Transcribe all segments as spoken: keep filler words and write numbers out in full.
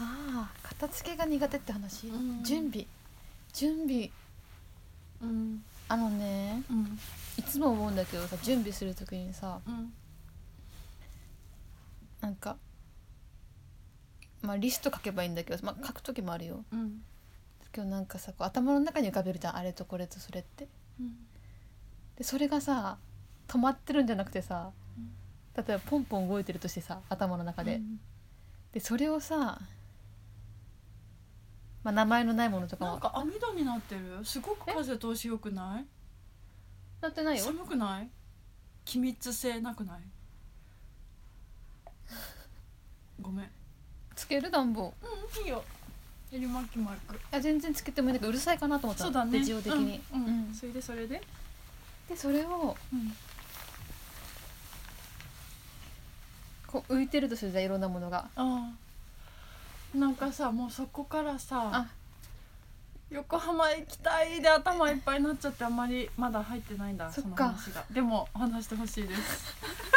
ああ片付けが苦手って話、 うん、 準備準備、 うん、 あのね、 うん、 いつも思うんだけどさ、準備するときにさ、 うん、 なんかまあリスト書けばいいんだけど、まあ書くときもあるよ、 うん、 今日なんかさこう頭の中に浮かべるじゃん、あれとこれとそれって、 うん、 でそれがさ止まってるんじゃなくてさ、 うん、 例えばポンポン動いてるとしてさ頭の中で、 うん、 でそれをさ、まあ、名前のないものとかもなんか網戸になってる。すごく風通しよくない？ なってないよ。 寒くない？気密性なくない？ごめん。 つける暖房。 うん、いいよ。エリ巻きマーク。 いや全然つけてもいいんだけどうるさいかなと思ったの。 そうだね。 日常的に、 うんうんうん、 それでそれででそれをうんこう浮いてるとするじゃん、いろんなものが。 ああなんかさもうそこからさあ横浜行きたいで頭いっぱいになっちゃってあんまりまだ入ってないんだ。そのそっか話が。でも話してほしいです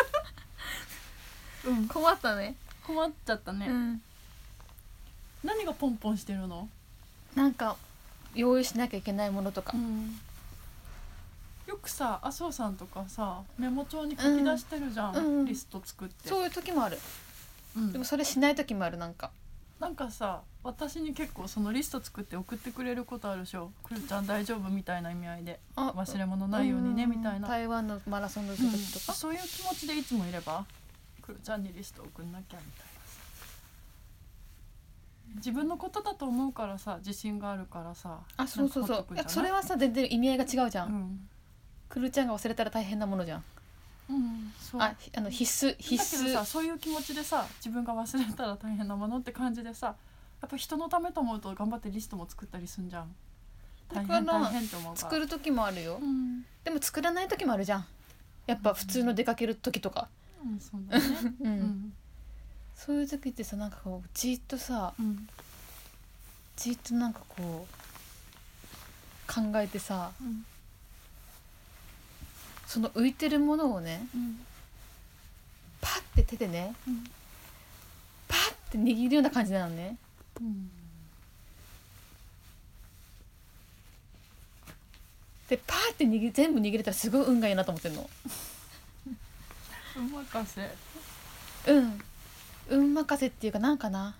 うん困ったね。 困っちゃったね、 うん、 何がポンポンしてるの？ なんか用意しなきゃいけないものとか、 うん、よくさ麻生さんとかさメモ帳に書き出してるじゃん、 うんうん、 リスト作ってそういう時もある、 うん、 でもそれしない時もある。なんかなんかさ私に結構そのリスト作って送ってくれることあるでしょ。くるちゃん大丈夫みたいな意味合いであ忘れ物ないようにねみたいな、 台湾のマラソンの時とか、 うん、そういう気持ちでいつもいればくるちゃんにリスト送んなきゃみたいなさ、自分のことだと思うからさ自信があるからさ。 あそうそうそう、いやそれはさ全然意味合いが違うじゃん、うん、くるちゃんが忘れたら大変なものじゃん。 うん、そうああの必須必須だけどさそういう気持ちでさ自分が忘れたら大変なものって感じでさやっぱ人のためと思うと頑張ってリストも作ったりすんじゃん。大変大変って思うから作る時もあるよ、 うん、 でも作らない時もあるじゃん。やっぱ普通の出かける時とか、 うんうん、そうだね、 うんうん、 そういう時ってさなんかこうじっとさ、 うん、 じっとなんかこう考えてさ、 うん、 その浮いてるものをね、 うん、 パッて手でね、 うん、 パッて握るような感じなのね、 うん、 でパーって握全部握れたらすごい運がいいなと思ってるの。 運任せ。 うん運任せっていうかなんかな、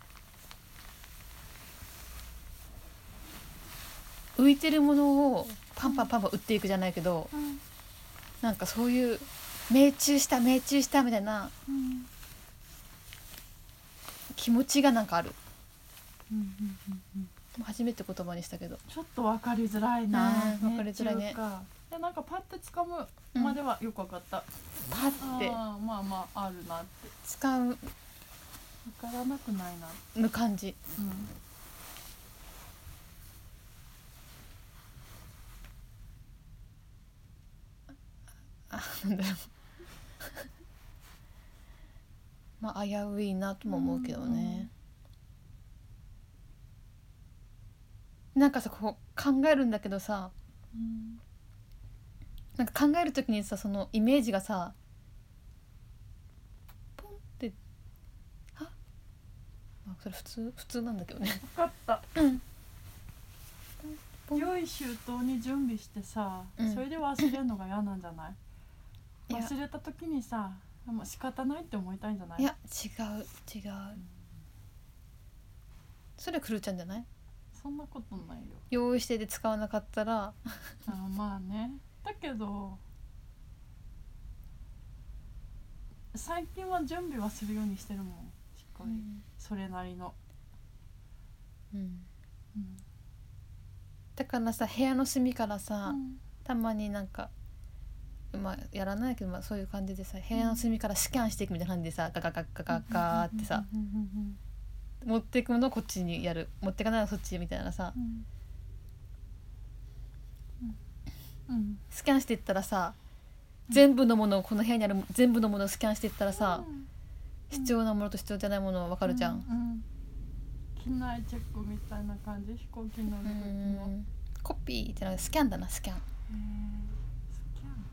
浮いてるものをパンパンパンパン打っていくじゃないけど、 うん、 なんかそういう命中した命中したみたいな気持ちがなんかある、 うんうんうんうん、 初めて言葉にしたけどちょっと分かりづらいな。 分かりづらいね。 でなんかパッて掴むまではよく分かった、うん、 パッてあまあまああるなって使う分からなくないなの感じ、 うん、 あなんだろうまあ危ういなとも思うけどね、うん、なんかさこう考えるんだけどさ、うん、なんか考えるときにさそのイメージがさポンってあ、まあ、それ普通普通なんだけどね。 分かった、 うん良い周到に準備してさ、うん、それで忘れるのが嫌なんじゃない？忘れた時にさでも仕方ないって思いたいんじゃない？ いや違う違う、うん、それはくるちゃんじゃない？ そんなことないよ。 用意してて使わなかったらあまあねだけど最近は準備はするようにしてるもんしっかり、うん、それなりの、 うんうん、だからさ部屋の隅からさ、うん、たまになんかまあやらないけど、まあ、そういう感じでさ部屋の隅からスキャンしていくみたいな感じでさガガガガガガーってさ持っていくものをこっちにやる持っていかないのそっちみたいなさ、うんうん、スキャンしていったらさ全部のものをこの部屋にある全部のものをスキャンしていったらさ、うん、必要なものと必要じゃないもの分かるじゃん、うんうん、 機内チェックみたいな感じ飛行機乗る時のコピーってのはスキャンだなスキャン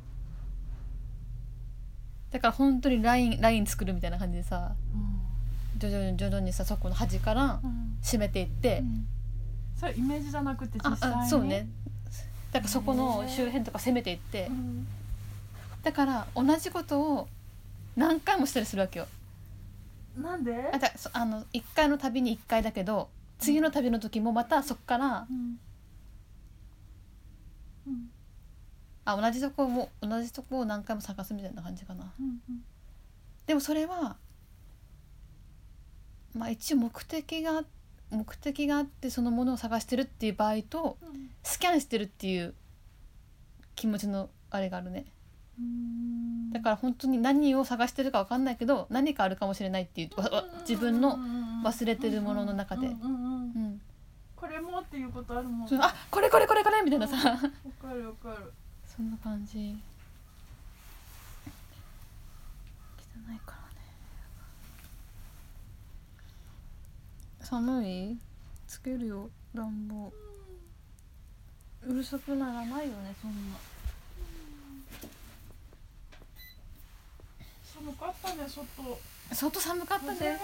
だから本当にラインライン作るみたいな感じでさ、うん、 徐々に徐々にさそこの端から締めていって、 うん、それイメージじゃなくて実際に。 ああそうね。だからそこの周辺とか攻めていって、うん、だから同じことを何回もしたりするわけよ。 なんで？ あだあのいっかいの旅にいっかいだけど次の旅の時もまたそこから、うんうん、あ同じとこも同じとこを何回も探すみたいな感じかな、うんうん、でもそれはまあ一応目的が目的があってそのものを探してるっていう場合と、うん、スキャンしてるっていう気持ちのあれがあるね。うーんだから本当に何を探してるか分かんないけど何かあるかもしれないっていう自分の忘れてるものの中でこれもっていうことあるもん。 あこれこれこれこれみたいなさわかるわかるそんな感じ。汚いからね。寒い？つけるよ暖房。うるさくならないよねそんな。 寒かったね外。 外寒かったね。風が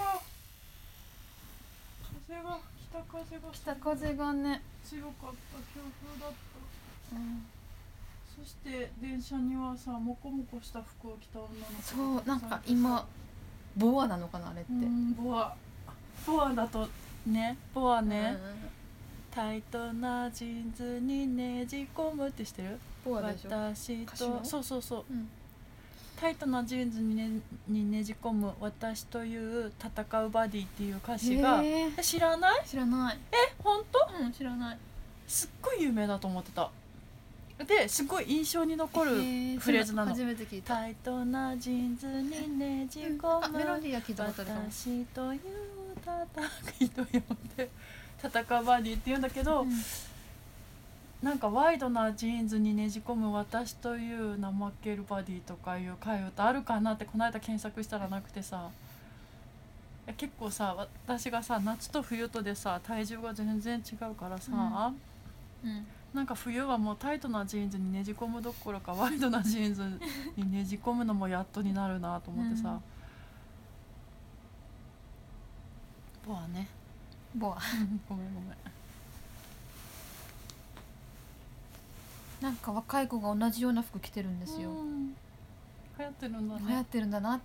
風が北風が北風がね強かった強風だった、うん、そして電車にはさモコモコした服を着た女の子。 そうなんか今ボアなのかなあれって。 うんボアボアだとねボアね、うん、タイトなジーンズにねじ込むって知ってる？ ボアでしょ。 私とそうそうそう、うんタイトなジーンズに ね, にねじ込む私という戦うバディっていう歌詞が知らない？ 知らない。 え本当？ うん知らない。 すっごい有名だと思ってた。ですごい印象に残るフレーズなの。 初めて聞いた。 タイトなジーンズにねじ込む、 メロディーは聞いたことあるかも。 私という戦いと呼んで戦うバディって言うんだけど、うんなんかワイドなジーンズにねじ込む私という怠けるバディとかいう替え歌あるかなってこの間検索したらなくてさいや結構さ私がさ夏と冬とでさ体重が全然違うからさ、うんうん、なんか冬はもうタイトなジーンズにねじ込むどころかワイドなジーンズにねじ込むのもやっとになるなと思ってさ、うん、ボアねボアごめんごめん。 なんか若い子が同じような服着てるんですよ。 流行ってるんだね。 流行ってるんだなって。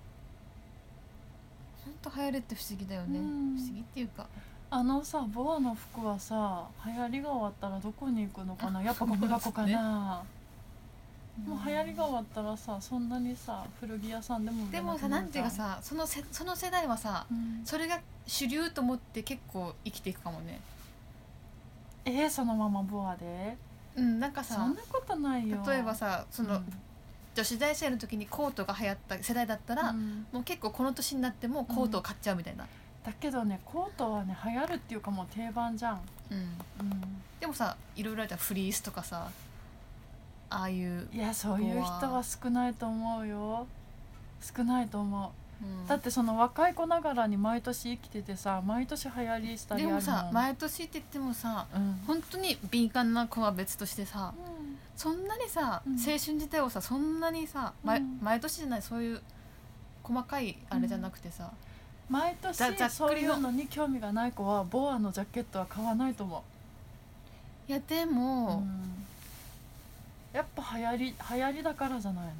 本当流行るって不思議だよね。不思議っていうか。 あのさボアの服はさ流行りが終わったらどこに行くのかな。やっぱゴミ箱かな。ね、もう流行りが終わったらさそんなにさ古着屋さんでもでもさなんていうかさそのせその世代はさ、うん、それが主流と思って結構生きていくかもね。 えー、そのままボアで。 うん、なんかさそんなことないよ。 例えばさその、うん、女子大生の時にコートが流行った世代だったら、うん、もう結構この年になってもコートを買っちゃうみたいな、うん、 だけどねコートはね流行るっていうかもう定番じゃん、うんうん、 でもさいろいろあるじゃんフリースとかさああいういやそういう人は少ないと思うよ少ないと思ううん、だってその若い子ながらに毎年生きててさ毎年流行りしたりあるもん。 でもさ毎年って言ってもさ、うん、本当に敏感な子は別としてさ、うん、そんなにさ、うん、青春自体をさそんなにさ、うん、毎年じゃないそういう細かいあれじゃなくてさ、 うん、毎年そういうのに興味がない子はボアのジャケットは買わないと思う。 いやでも、 うん、やっぱ流行り流行りだからじゃないの。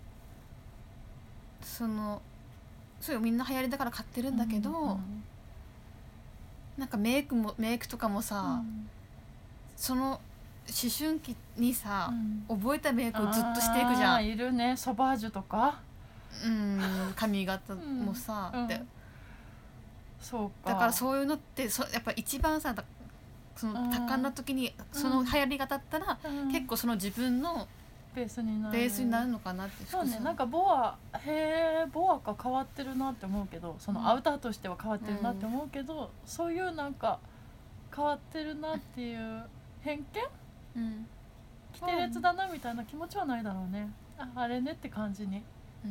そのそうよみんな流行りだから買ってるんだけど、うんうん、なんかメイクもメイクとかもさ、うん、その思春期にさ、うん、覚えたメイクをずっとしていくじゃん。 いるねソバージュとか、 うん、髪型もさ、うん、でそうかだからそういうのってそやっぱ一番さその多感な時にその流行り方だったら、うん、結構その自分のベースになるベースになるのかなって。 そうねなんかボアへえボアか変わってるなって思うけどそのアウターとしては変わってるなって思うけど、うん、そういうなんか変わってるなっていう偏見、うん、規定列だなみたいな気持ちはないだろうね。ああれねって感じに、うん、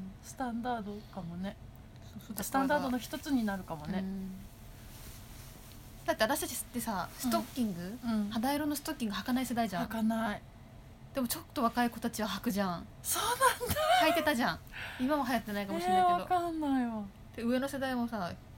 スタンダードかもね。スタンダードの一つになるかもね、うん、 だって私たちってさストッキング、うん、肌色のストッキング履かない世代じゃん。 履かない。 でもちょっと若い子たちは履くじゃん。 そうなんだ。 履いてたじゃん。今も流行ってないかもしれないけど、 えー、わかんないわ。 で上の世代もさ